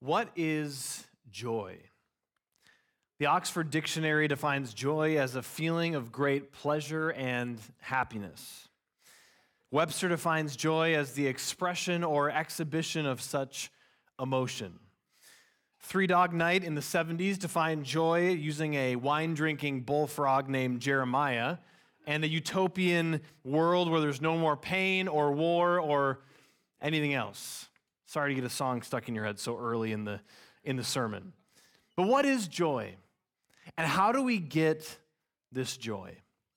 What is joy? The Oxford Dictionary defines joy as a feeling of great pleasure and happiness. Webster defines joy as the expression or exhibition of such emotion. Three Dog Night in the 70s defined joy using a wine-drinking bullfrog named Jeremiah and a utopian world where there's no more pain or war or anything else. Sorry to get a song stuck in your head so early in the sermon. But what is joy? And how do we get this joy?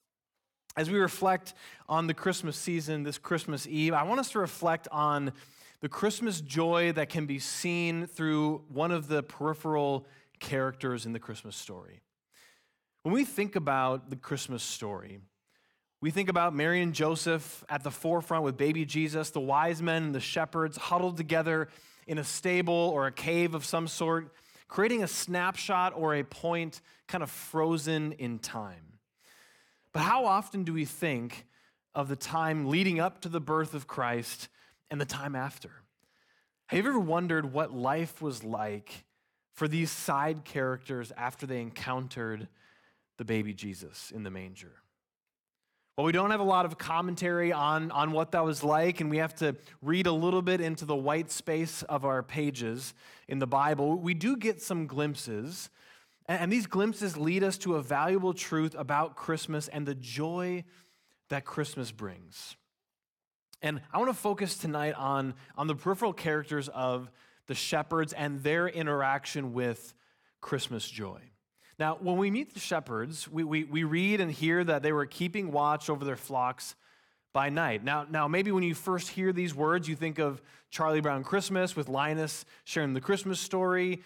As we reflect on the Christmas season, this Christmas Eve, I want us to reflect on the Christmas joy that can be seen through one of the peripheral characters in the Christmas story. When we think about the Christmas story, we think about Mary and Joseph at the forefront with baby Jesus, the wise men and the shepherds huddled together in a stable or a cave of some sort, creating a snapshot or a point kind of frozen in time. But how often do we think of the time leading up to the birth of Christ and the time after? Have you ever wondered what life was like for these side characters after they encountered the baby Jesus in the manger? Well, we don't have a lot of commentary on what that was like, and we have to read a little bit into the white space of our pages in the Bible. We do get some glimpses, and these glimpses lead us to a valuable truth about Christmas and the joy that Christmas brings. And I want to focus tonight on the peripheral characters of the shepherds and their interaction with Christmas joy. Now, when we meet the shepherds, we read and hear that they were keeping watch over their flocks by night. Now, maybe when you first hear these words, you think of Charlie Brown Christmas with Linus sharing the Christmas story,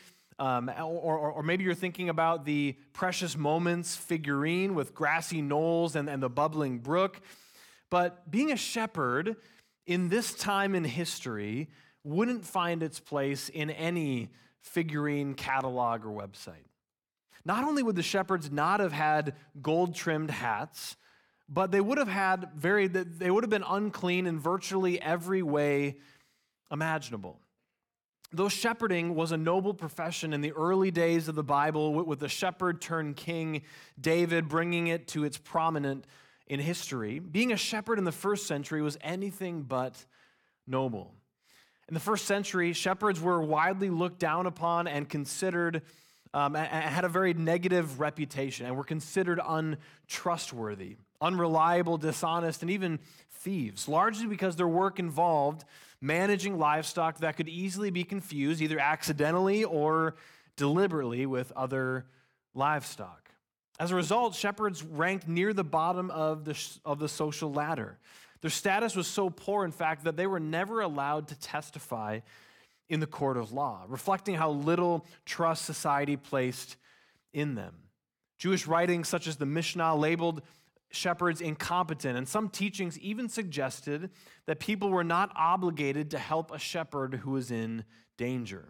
or maybe you're thinking about the Precious Moments figurine with grassy knolls and the bubbling brook. But being a shepherd in this time in history wouldn't find its place in any figurine catalog or website. Not only would the shepherds not have had gold-trimmed hats, but they would have been unclean in virtually every way imaginable. Though shepherding was a noble profession in the early days of the Bible, with the shepherd turned king David bringing it to its prominent in history, being a shepherd in the first century was anything but noble. In the first century, shepherds were widely looked down upon and considered had a very negative reputation and were considered untrustworthy, unreliable, dishonest, and even thieves, largely because their work involved managing livestock that could easily be confused, either accidentally or deliberately, with other livestock. As a result, shepherds ranked near the bottom of the social ladder. Their status was so poor, in fact, that they were never allowed to testify in the court of law, reflecting how little trust society placed in them. Jewish writings such as the Mishnah labeled shepherds incompetent, and some teachings even suggested that people were not obligated to help a shepherd who was in danger.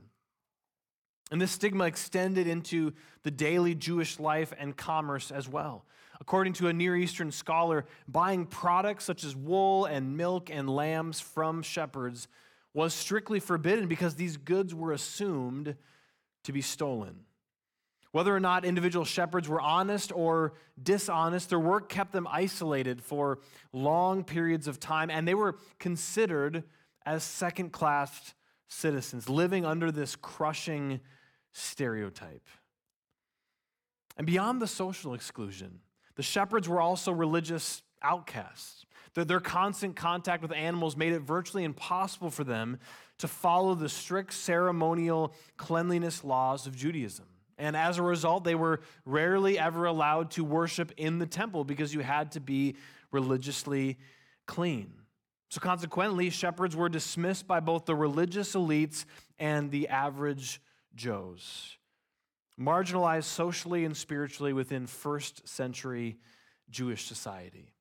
And this stigma extended into the daily Jewish life and commerce as well. According to a Near Eastern scholar, buying products such as wool and milk and lambs from shepherds was strictly forbidden because these goods were assumed to be stolen. Whether or not individual shepherds were honest or dishonest, their work kept them isolated for long periods of time, and they were considered as second-class citizens, living under this crushing stereotype. And beyond the social exclusion, the shepherds were also religious outcasts. Their constant contact with animals made it virtually impossible for them to follow the strict ceremonial cleanliness laws of Judaism. And as a result, they were rarely ever allowed to worship in the temple because you had to be religiously clean. So consequently, shepherds were dismissed by both the religious elites and the average Joes, marginalized socially and spiritually within first century Jewish society.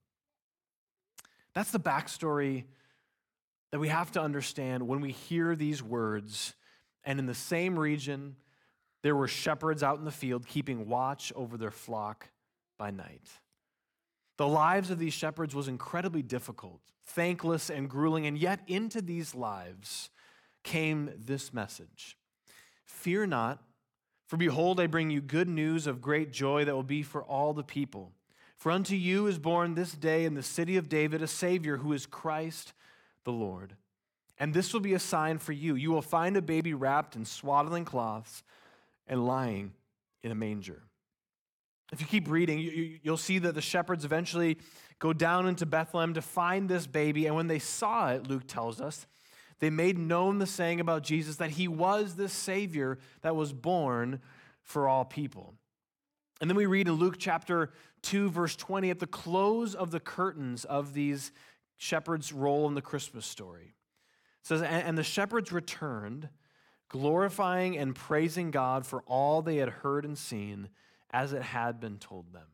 That's the backstory that we have to understand when we hear these words. And in the same region, there were shepherds out in the field keeping watch over their flock by night. The lives of these shepherds was incredibly difficult, thankless, and grueling, and yet into these lives came this message. Fear not, for behold, I bring you good news of great joy that will be for all the people. For unto you is born this day in the city of David a Savior, who is Christ the Lord. And this will be a sign for you. You will find a baby wrapped in swaddling cloths and lying in a manger." If you keep reading, you'll see that the shepherds eventually go down into Bethlehem to find this baby. And when they saw it, Luke tells us, they made known the saying about Jesus, that he was this Savior that was born for all people. And then we read in Luke chapter 2, verse 20, at the close of the curtains of these shepherds' role in the Christmas story. It says, "And the shepherds returned, glorifying and praising God for all they had heard and seen, as it had been told them."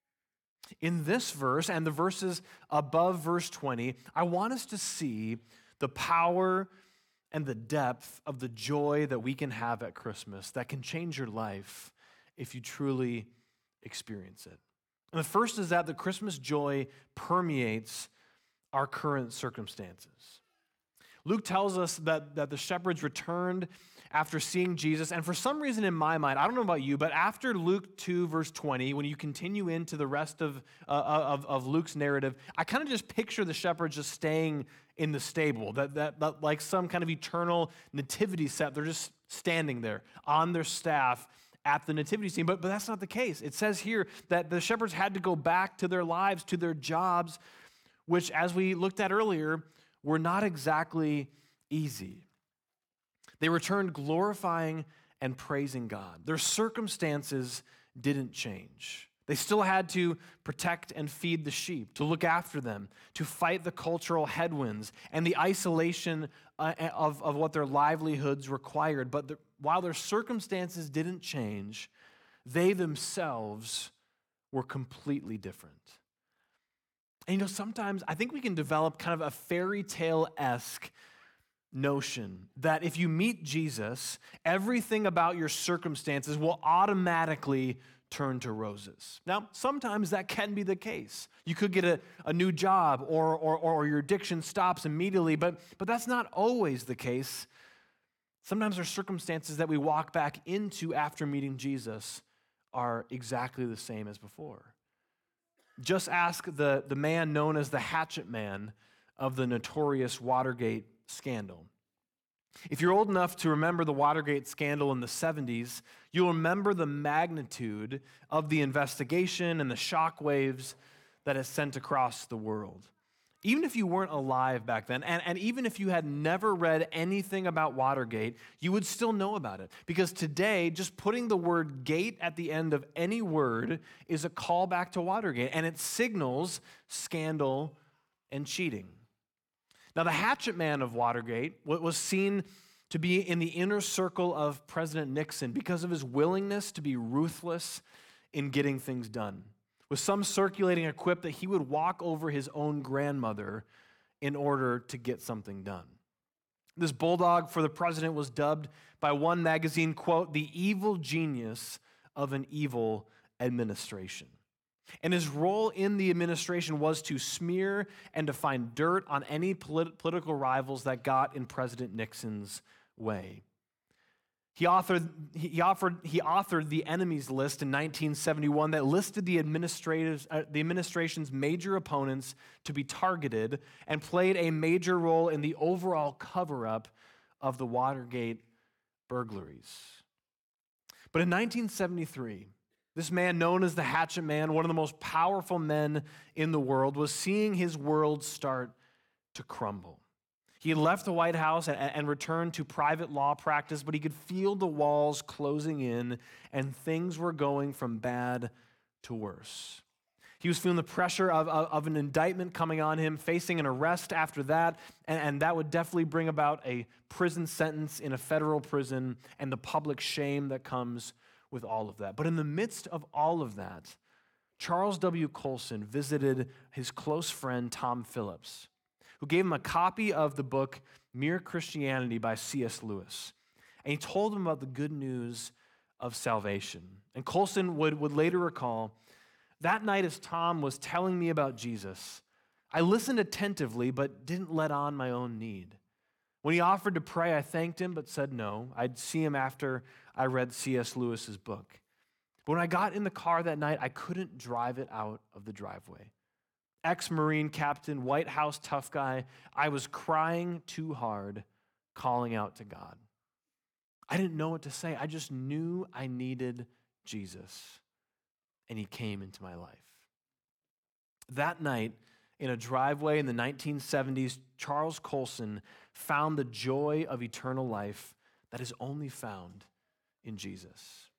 In this verse and the verses above verse 20, I want us to see the power and the depth of the joy that we can have at Christmas that can change your life if you truly experience it. And the first is that the Christmas joy permeates our current circumstances. Luke tells us that the shepherds returned after seeing Jesus, and for some reason in my mind, I don't know about you, but after Luke 2, verse 20, when you continue into the rest of Luke's narrative, I kind of just picture the shepherds just staying in the stable, that like some kind of eternal nativity set. They're just standing there on their staff at the nativity scene, but that's not the case. It says here that the shepherds had to go back to their lives, to their jobs, which, as we looked at earlier, were not exactly easy. They returned glorifying and praising God. Their circumstances didn't change. They still had to protect and feed the sheep, to look after them, to fight the cultural headwinds and the isolation of what their livelihoods required. But while their circumstances didn't change, they themselves were completely different. And sometimes I think we can develop kind of a fairy tale-esque notion that if you meet Jesus, everything about your circumstances will automatically turn to roses. Now, sometimes that can be the case. You could get a new job or your addiction stops immediately, but that's not always the case. Sometimes our circumstances that we walk back into after meeting Jesus are exactly the same as before. Just ask the man known as the Hatchet Man of the notorious Watergate scandal. If you're old enough to remember the Watergate scandal in the 70s, you'll remember the magnitude of the investigation and the shockwaves that it sent across the world. Even if you weren't alive back then, and even if you had never read anything about Watergate, you would still know about it. Because today, just putting the word gate at the end of any word is a callback to Watergate, and it signals scandal and cheating. Now, the Hatchet Man of Watergate was seen to be in the inner circle of President Nixon because of his willingness to be ruthless in getting things done, with some circulating a quip that he would walk over his own grandmother in order to get something done. This bulldog for the president was dubbed by one magazine, quote, "the evil genius of an evil administration." And his role in the administration was to smear and to find dirt on any political rivals that got in President Nixon's way. He authored the enemies list in 1971 that listed the administration's major opponents to be targeted and played a major role in the overall cover-up of the Watergate burglaries. But in 1973, this man known as the Hatchet Man, one of the most powerful men in the world, was seeing his world start to crumble. He had left the White House and returned to private law practice, but he could feel the walls closing in and things were going from bad to worse. He was feeling the pressure of an indictment coming on him, facing an arrest after that, and that would definitely bring about a prison sentence in a federal prison and the public shame that comes with all of that. But in the midst of all of that, Charles W. Colson visited his close friend Tom Phillips, who gave him a copy of the book Mere Christianity by C.S. Lewis. And he told him about the good news of salvation. And Colson would later recall, "That night as Tom was telling me about Jesus, I listened attentively but didn't let on my own need. When he offered to pray, I thanked him but said no. I'd see him after I read C.S. Lewis's book. But when I got in the car that night, I couldn't drive it out of the driveway. Ex-Marine captain, White House tough guy, I was crying too hard, calling out to God. I didn't know what to say. I just knew I needed Jesus, and he came into my life. That night, in a driveway in the 1970s, Charles Colson found the joy of eternal life that is only found in Jesus.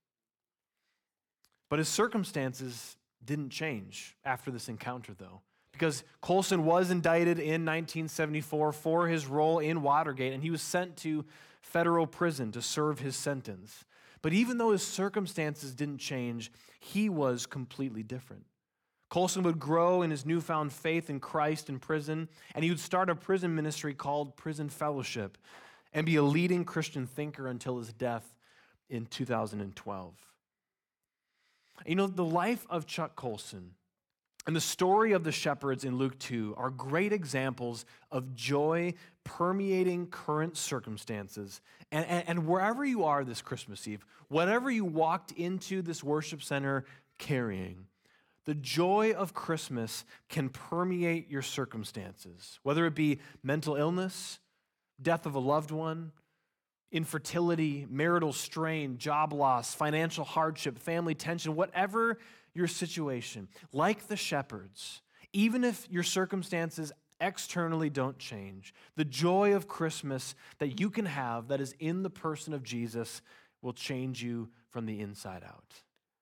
But his circumstances didn't change after this encounter, though, because Colson was indicted in 1974 for his role in Watergate, and he was sent to federal prison to serve his sentence. But even though his circumstances didn't change, he was completely different. Colson would grow in his newfound faith in Christ in prison, and he would start a prison ministry called Prison Fellowship and be a leading Christian thinker until his death in 2012. You know, the life of Chuck Colson and the story of the shepherds in Luke 2 are great examples of joy permeating current circumstances. And wherever you are this Christmas Eve, whatever you walked into this worship center carrying, the joy of Christmas can permeate your circumstances, whether it be mental illness, death of a loved one, infertility, marital strain, job loss, financial hardship, family tension, whatever your situation. Like the shepherds, even if your circumstances externally don't change, the joy of Christmas that you can have that is in the person of Jesus will change you from the inside out.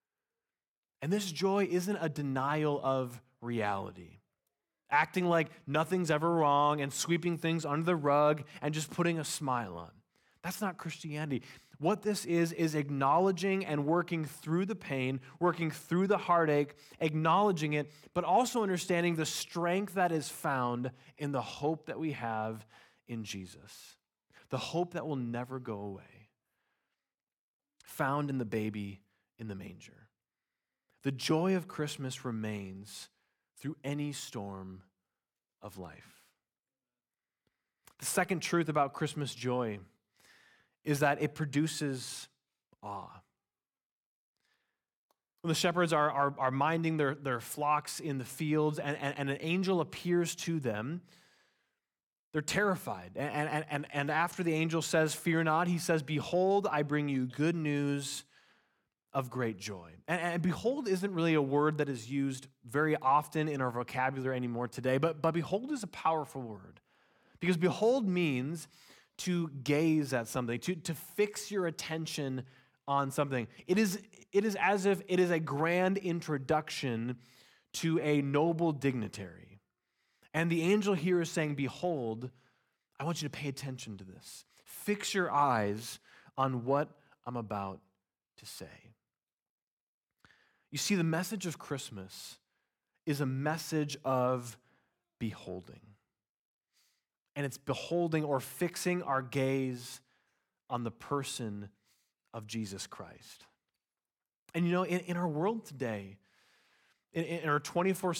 And this joy isn't a denial of reality, acting like nothing's ever wrong and sweeping things under the rug and just putting a smile on. That's not Christianity. What this is acknowledging and working through the pain, working through the heartache, acknowledging it, but also understanding the strength that is found in the hope that we have in Jesus, the hope that will never go away, found in the baby in the manger. The joy of Christmas remains through any storm of life. The second truth about Christmas joy is that it produces awe. When the shepherds are minding their flocks in the fields and an angel appears to them, they're terrified. And after the angel says, "Fear not," he says, "Behold, I bring you good news of great joy." And behold isn't really a word that is used very often in our vocabulary anymore today, but behold is a powerful word. Because behold means to gaze at something, to fix your attention on something. It is as if it is a grand introduction to a noble dignitary. And the angel here is saying, behold, I want you to pay attention to this. Fix your eyes on what I'm about to say. You see, the message of Christmas is a message of beholding. And it's beholding or fixing our gaze on the person of Jesus Christ. And you know, in our world today, in our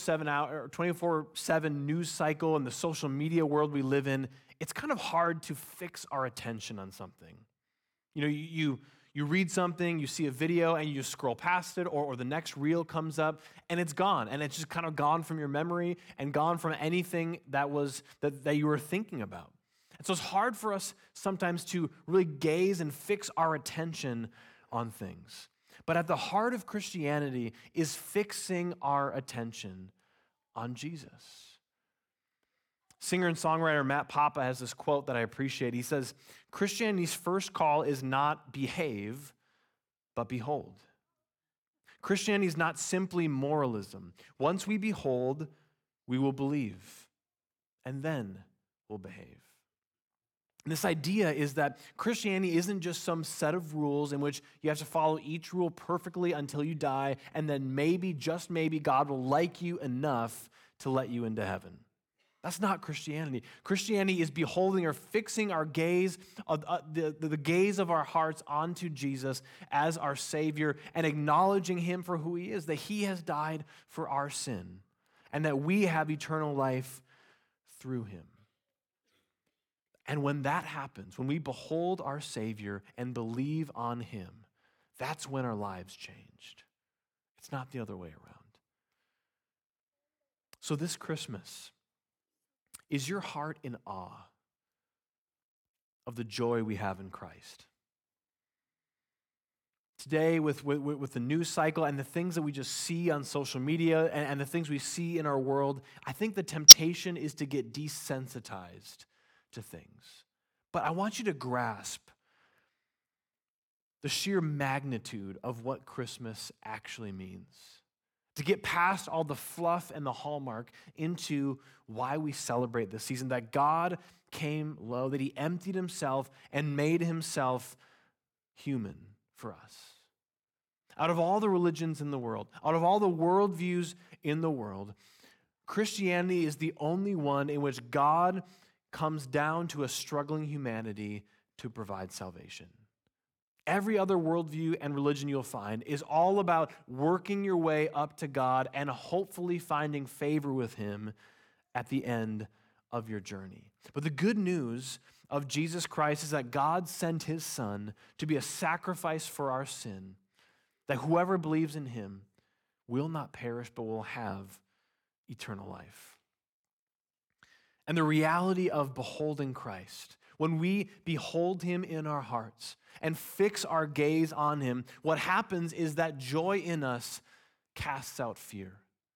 24/7 news cycle and the social media world we live in, it's kind of hard to fix our attention on something. You know, you read something, you see a video, and you scroll past it, or the next reel comes up, and it's gone. And it's just kind of gone from your memory and gone from anything that you were thinking about. And so it's hard for us sometimes to really gaze and fix our attention on things. But at the heart of Christianity is fixing our attention on Jesus. Singer and songwriter Matt Papa has this quote that I appreciate. He says, "Christianity's first call is not behave, but behold." Christianity is not simply moralism. Once we behold, we will believe, and then we'll behave. And this idea is that Christianity isn't just some set of rules in which you have to follow each rule perfectly until you die, and then maybe, just maybe, God will like you enough to let you into heaven. That's not Christianity. Christianity is beholding or fixing our gaze, the gaze of our hearts onto Jesus as our Savior and acknowledging Him for who He is, that He has died for our sin and that we have eternal life through Him. And when that happens, when we behold our Savior and believe on him, that's when our lives changed. It's not the other way around. So this Christmas, is your heart in awe of the joy we have in Christ? Today, with the news cycle and the things that we just see on social media and the things we see in our world, I think the temptation is to get desensitized to things. But I want you to grasp the sheer magnitude of what Christmas actually means. To get past all the fluff and the hallmark into why we celebrate this season, that God came low, that he emptied himself and made himself human for us. Out of all the religions in the world, out of all the worldviews in the world, Christianity is the only one in which God comes down to a struggling humanity to provide salvation. Every other worldview and religion you'll find is all about working your way up to God and hopefully finding favor with him at the end of your journey. But the good news of Jesus Christ is that God sent his Son to be a sacrifice for our sin, that whoever believes in him will not perish but will have eternal life. And the reality of beholding Christ, when we behold him in our hearts and fix our gaze on him, what happens is that joy in us casts out fear.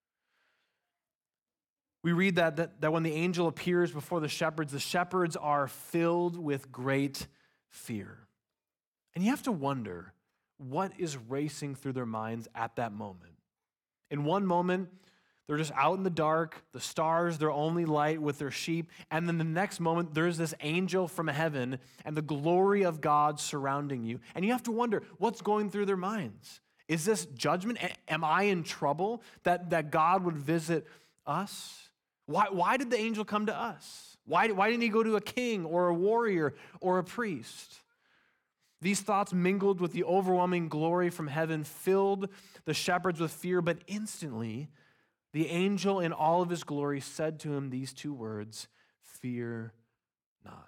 We read that when the angel appears before the shepherds are filled with great fear. And you have to wonder what is racing through their minds at that moment. In one moment, they're just out in the dark, the stars, their only light with their sheep. And then the next moment, there's this angel from heaven and the glory of God surrounding you. And you have to wonder, what's going through their minds? Is this judgment? Am I in trouble that God would visit us? Why did the angel come to us? Why didn't he go to a king or a warrior or a priest? These thoughts mingled with the overwhelming glory from heaven filled the shepherds with fear, but instantly, the angel in all of his glory said to him these two words, "Fear not."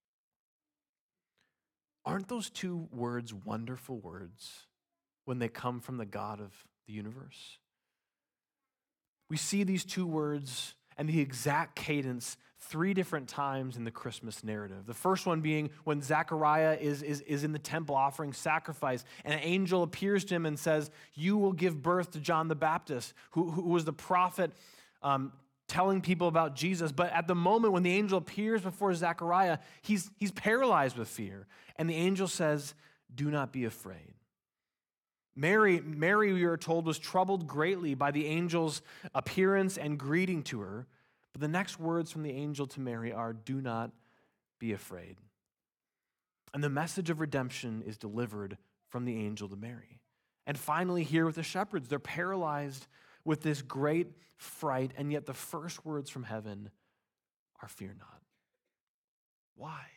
Aren't those two words wonderful words when they come from the God of the universe? We see these two words and the exact cadence 3 different times in the Christmas narrative. The first one being when Zechariah is in the temple offering sacrifice, and an angel appears to him and says, "You will give birth to John the Baptist," who was the prophet telling people about Jesus. But at the moment when the angel appears before Zechariah, he's paralyzed with fear. And the angel says, "Do not be afraid." Mary, we are told, was troubled greatly by the angel's appearance and greeting to her. But the next words from the angel to Mary are, "Do not be afraid." And the message of redemption is delivered from the angel to Mary. And finally, here with the shepherds, they're paralyzed with this great fright, and yet the first words from heaven are, "Fear not." Why?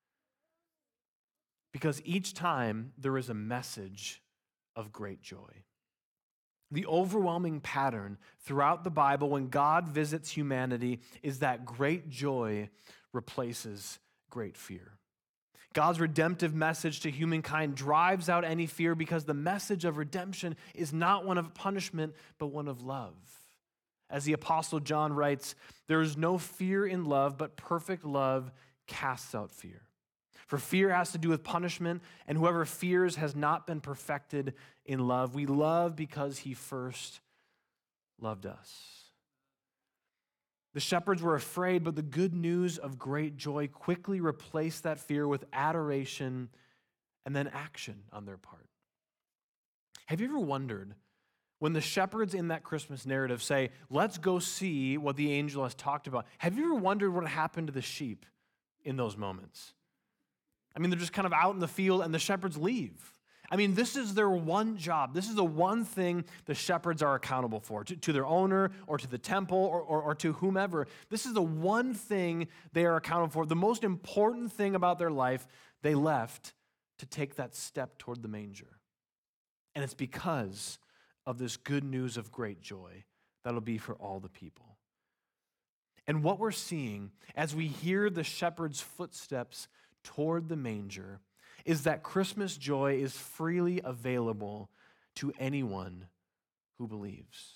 Because each time there is a message of great joy. The overwhelming pattern throughout the Bible when God visits humanity is that great joy replaces great fear. God's redemptive message to humankind drives out any fear because the message of redemption is not one of punishment, but one of love. As the Apostle John writes, "There is no fear in love, but perfect love casts out fear. For fear has to do with punishment, and whoever fears has not been perfected in love. We love because he first loved us." The shepherds were afraid, but the good news of great joy quickly replaced that fear with adoration and then action on their part. Have you ever wondered when the shepherds in that Christmas narrative say, "Let's go see what the angel has talked about"? Have you ever wondered what happened to the sheep in those moments? I mean, they're just kind of out in the field and the shepherds leave. I mean, this is their one job. This is the one thing the shepherds are accountable for, to their owner or to the temple or to whomever. This is the one thing they are accountable for. The most important thing about their life, they left to take that step toward the manger. And it's because of this good news of great joy that'll be for all the people. And what we're seeing as we hear the shepherd's footsteps toward the manger is that Christmas joy is freely available to anyone who believes.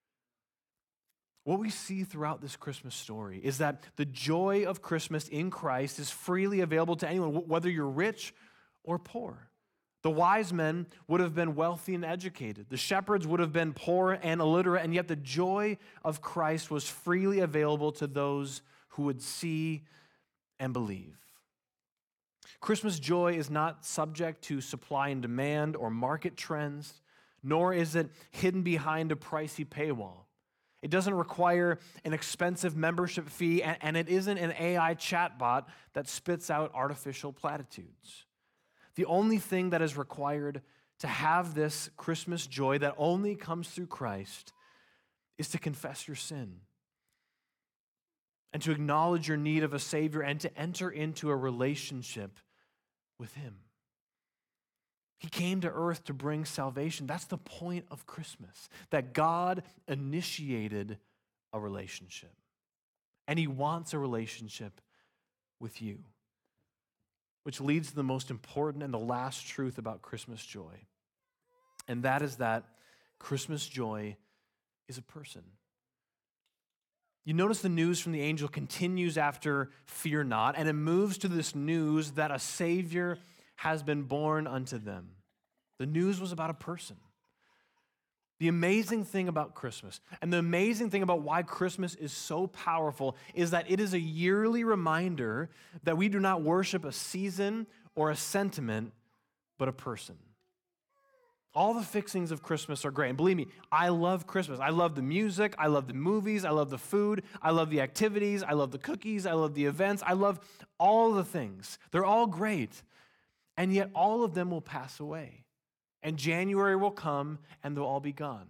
What we see throughout this Christmas story is that the joy of Christmas in Christ is freely available to anyone, whether you're rich or poor. The wise men would have been wealthy and educated. The shepherds would have been poor and illiterate, and yet the joy of Christ was freely available to those who would see and believe. Christmas joy is not subject to supply and demand or market trends, nor is it hidden behind a pricey paywall. It doesn't require an expensive membership fee, and it isn't an AI chatbot that spits out artificial platitudes. The only thing that is required to have this Christmas joy that only comes through Christ is to confess your sin and to acknowledge your need of a Savior and to enter into a relationship with Him. He came to earth to bring salvation. That's the point of Christmas, that God initiated a relationship, and He wants a relationship with you. Which leads to the most important and the last truth about Christmas joy. And that is that Christmas joy is a person. You notice the news from the angel continues after fear not, and it moves to this news that a Savior has been born unto them. The news was about a person. The amazing thing about Christmas, and the amazing thing about why Christmas is so powerful, is that it is a yearly reminder that we do not worship a season or a sentiment, but a person. All the fixings of Christmas are great. And believe me, I love Christmas. I love the music. I love the movies. I love the food. I love the activities. I love the cookies. I love the events. I love all the things. They're all great. And yet all of them will pass away. And January will come, and they'll all be gone.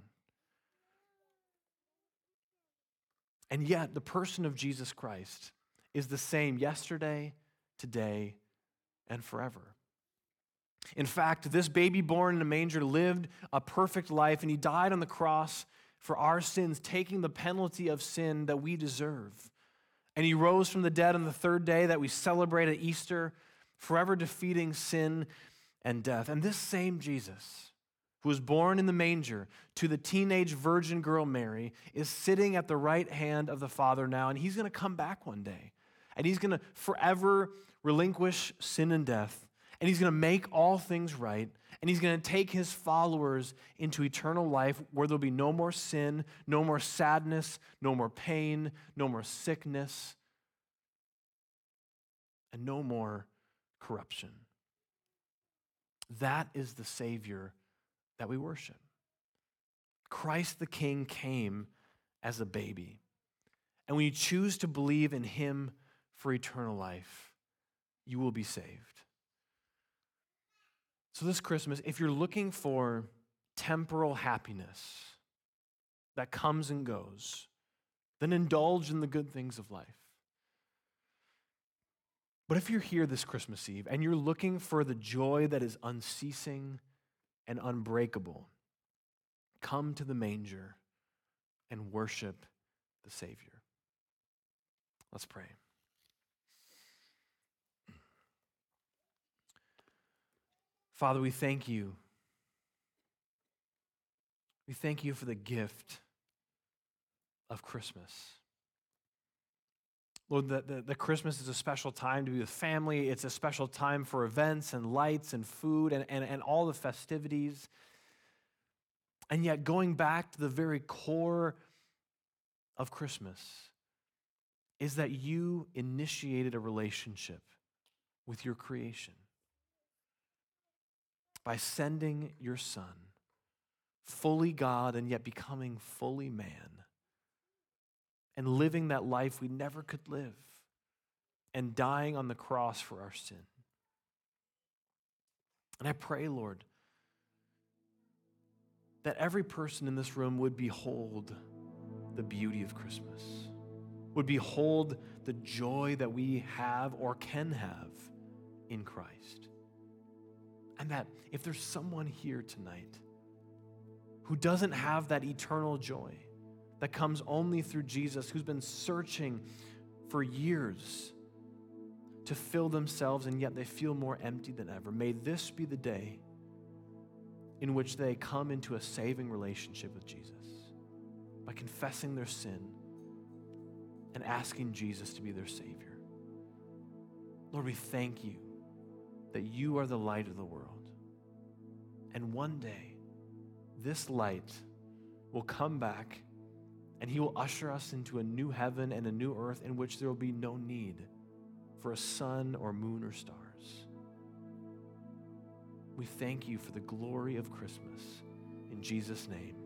And yet, the person of Jesus Christ is the same yesterday, today, and forever. In fact, this baby born in a manger lived a perfect life, and He died on the cross for our sins, taking the penalty of sin that we deserve. And He rose from the dead on the third day that we celebrate at Easter, forever defeating sin and death. And this same Jesus, who was born in the manger to the teenage virgin girl Mary, is sitting at the right hand of the Father now, and He's going to come back one day. And He's going to forever relinquish sin and death, and He's going to make all things right, and He's going to take His followers into eternal life where there'll be no more sin, no more sadness, no more pain, no more sickness, and no more corruption. That is the Savior that we worship. Christ the King came as a baby. And when you choose to believe in Him for eternal life, you will be saved. So this Christmas, if you're looking for temporal happiness that comes and goes, then indulge in the good things of life. But if you're here this Christmas Eve and you're looking for the joy that is unceasing and unbreakable, come to the manger and worship the Savior. Let's pray. Father, we thank You. We thank You for the gift of Christmas. Lord, the Christmas is a special time to be with family. It's a special time for events and lights and food and all the festivities. And yet going back to the very core of Christmas is that You initiated a relationship with Your creation by sending Your Son, fully God and yet becoming fully man, and living that life we never could live, and dying on the cross for our sin. And I pray, Lord, that every person in this room would behold the beauty of Christmas, would behold the joy that we have or can have in Christ. And that if there's someone here tonight who doesn't have that eternal joy, that comes only through Jesus, who's been searching for years to fill themselves, and yet they feel more empty than ever. May this be the day in which they come into a saving relationship with Jesus by confessing their sin and asking Jesus to be their Savior. Lord, we thank you that you are the light of the world. And one day, this light will come back and he will usher us into a new heaven and a new earth in which there will be no need for a sun or moon or stars. We thank you for the glory of Christmas. In Jesus' name.